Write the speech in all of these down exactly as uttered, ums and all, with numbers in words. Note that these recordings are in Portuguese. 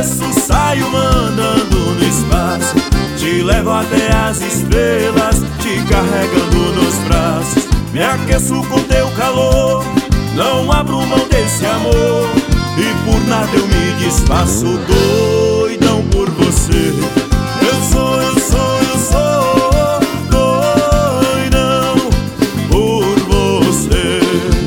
amanheço, saio mandando no espaço. Te levo até as estrelas, te carregando nos braços. Me aqueço com teu calor, não abro mão desse amor. E por nada eu me desfaço, doidão por você. Eu sou, eu sou, eu sou doidão por você.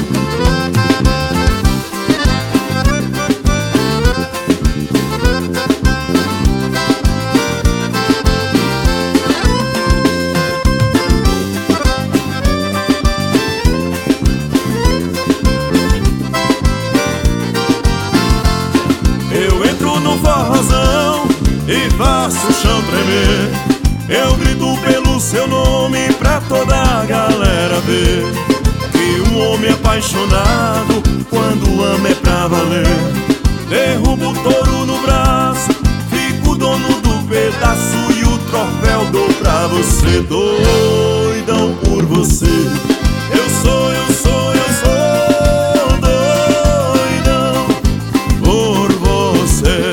Eu entro no forrozão e faço o chão tremer. Eu grito pelo seu nome pra toda a galera ver que um homem apaixonado, quando ama, é pra valer. Derrubo o touro no braço, fico dono do pedaço e o troféu dou pra você, doidão por você. Eu sou, eu sou, eu sou doidão por você.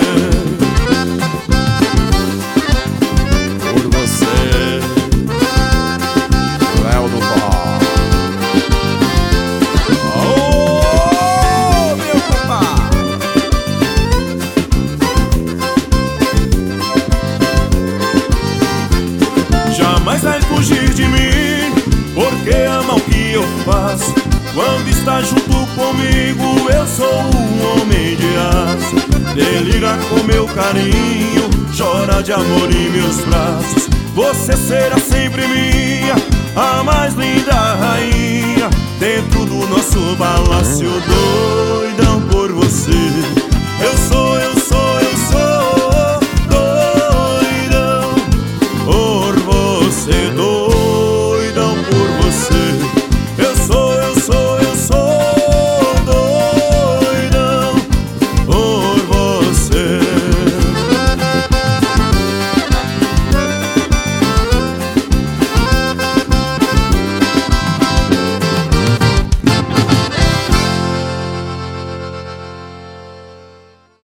Por você, Léo do Forró. Ô, meu compadre! Jamais vai fugir de mim, porque ama o que eu faço. Quando está junto comigo, eu sou um homem de aço. Delira com meu carinho, chora de amor em meus braços. Você será sempre minha, a mais linda rainha, dentro do nosso palácio, doidão por você. Eu sou, eu